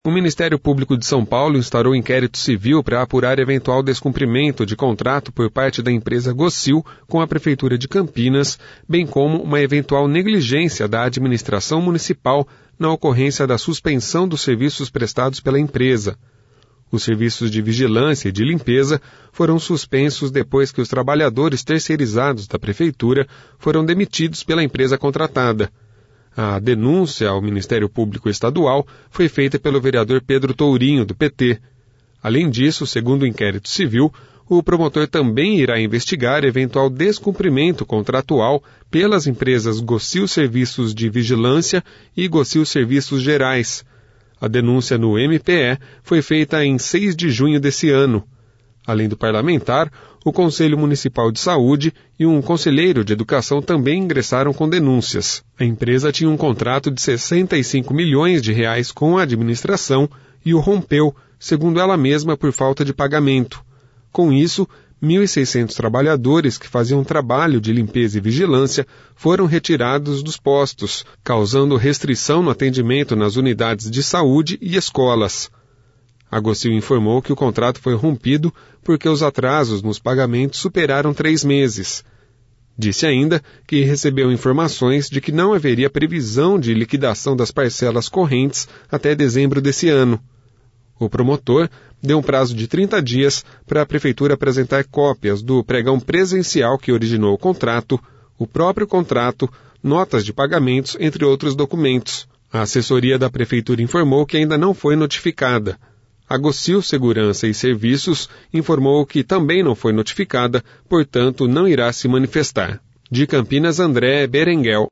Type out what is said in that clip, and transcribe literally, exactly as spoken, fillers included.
O Ministério Público de São Paulo instaurou inquérito civil para apurar eventual descumprimento de contrato por parte da empresa Gocil com a Prefeitura de Campinas, bem como uma eventual negligência da administração municipal na ocorrência da suspensão dos serviços prestados pela empresa. Os serviços de vigilância e de limpeza foram suspensos depois que os trabalhadores terceirizados da Prefeitura foram demitidos pela empresa contratada. A denúncia ao Ministério Público Estadual foi feita pelo vereador Pedro Tourinho, do P T. Além disso, segundo o inquérito civil, o promotor também irá investigar eventual descumprimento contratual pelas empresas Gocil Serviços de Vigilância e Gocil Serviços Gerais. A denúncia no M P E foi feita em seis de junho desse ano. Além do parlamentar, o Conselho Municipal de Saúde e um conselheiro de educação também ingressaram com denúncias. A empresa tinha um contrato de sessenta e cinco milhões de reais com a administração e o rompeu, segundo ela mesma, por falta de pagamento. Com isso, mil e seiscentos trabalhadores que faziam trabalho de limpeza e vigilância foram retirados dos postos, causando restrição no atendimento nas unidades de saúde e escolas. A Gocil informou que o contrato foi rompido porque os atrasos nos pagamentos superaram três meses. Disse ainda que recebeu informações de que não haveria previsão de liquidação das parcelas correntes até dezembro desse ano. O promotor deu um prazo de trinta dias para a Prefeitura apresentar cópias do pregão presencial que originou o contrato, o próprio contrato, notas de pagamentos, entre outros documentos. A assessoria da Prefeitura informou que ainda não foi notificada. A Gocil Segurança e Serviços informou que também não foi notificada, portanto não irá se manifestar. De Campinas, André Berenguel.